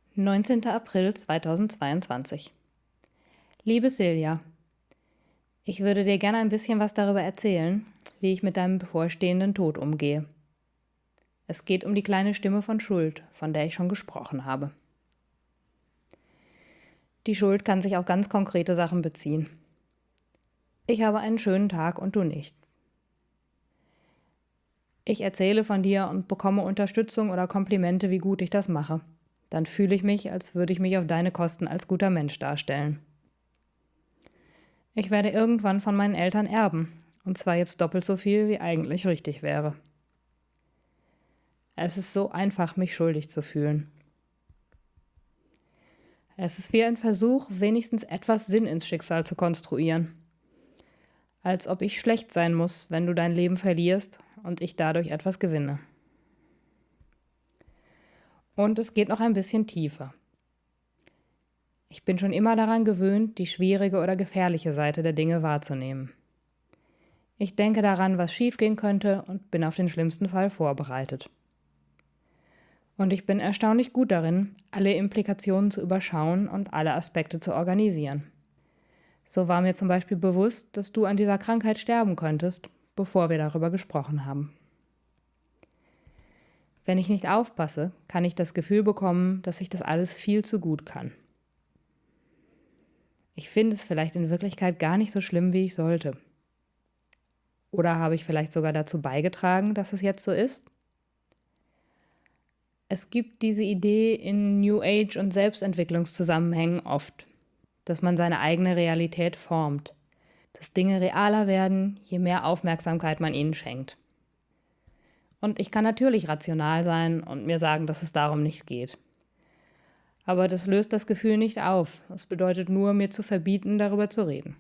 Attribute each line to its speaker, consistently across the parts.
Speaker 1: 19. April 2022. Liebe Silja, ich würde dir gerne ein bisschen was darüber erzählen, wie ich mit deinem bevorstehenden Tod umgehe. Es geht um die kleine Stimme von Schuld, von der ich schon gesprochen habe. Die Schuld kann sich auf ganz konkrete Sachen beziehen. Ich habe einen schönen Tag und du nicht. Ich erzähle von dir und bekomme Unterstützung oder Komplimente, wie gut ich das mache. Dann fühle ich mich, als würde ich mich auf deine Kosten als guter Mensch darstellen. Ich werde irgendwann von meinen Eltern erben, und zwar jetzt doppelt so viel, wie eigentlich richtig wäre. Es ist so einfach, mich schuldig zu fühlen. Es ist wie ein Versuch, wenigstens etwas Sinn ins Schicksal zu konstruieren. Als ob ich schlecht sein muss, wenn du dein Leben verlierst und ich dadurch etwas gewinne. Und es geht noch ein bisschen tiefer. Ich bin schon immer daran gewöhnt, die schwierige oder gefährliche Seite der Dinge wahrzunehmen. Ich denke daran, was schiefgehen könnte und bin auf den schlimmsten Fall vorbereitet. Und ich bin erstaunlich gut darin, alle Implikationen zu überschauen und alle Aspekte zu organisieren. So war mir zum Beispiel bewusst, dass du an dieser Krankheit sterben könntest, bevor wir darüber gesprochen haben. Wenn ich nicht aufpasse, kann ich das Gefühl bekommen, dass ich das alles viel zu gut kann. Ich finde es vielleicht in Wirklichkeit gar nicht so schlimm, wie ich sollte. Oder habe ich vielleicht sogar dazu beigetragen, dass es jetzt so ist? Es gibt diese Idee in New Age und Selbstentwicklungszusammenhängen oft, dass man seine eigene Realität formt, dass Dinge realer werden, je mehr Aufmerksamkeit man ihnen schenkt. Und ich kann natürlich rational sein und mir sagen, dass es darum nicht geht. Aber das löst das Gefühl nicht auf. Es bedeutet nur, mir zu verbieten, darüber zu reden.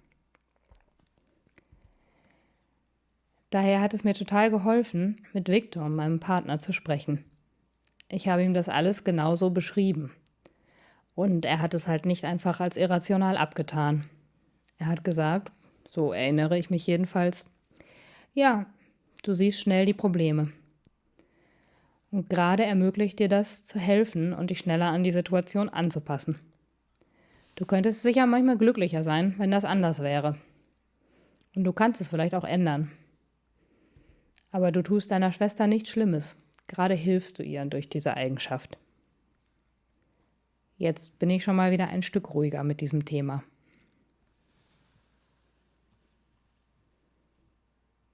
Speaker 1: Daher hat es mir total geholfen, mit Viktor, meinem Partner, zu sprechen. Ich habe ihm das alles genauso beschrieben. Und er hat es halt nicht einfach als irrational abgetan. Er hat gesagt, so erinnere ich mich jedenfalls, ja, du siehst schnell die Probleme. Und gerade ermöglicht dir das, zu helfen und dich schneller an die Situation anzupassen. Du könntest sicher manchmal glücklicher sein, wenn das anders wäre. Und du kannst es vielleicht auch ändern. Aber du tust deiner Schwester nichts Schlimmes. Gerade hilfst du ihr durch diese Eigenschaft. Jetzt bin ich schon mal wieder ein Stück ruhiger mit diesem Thema.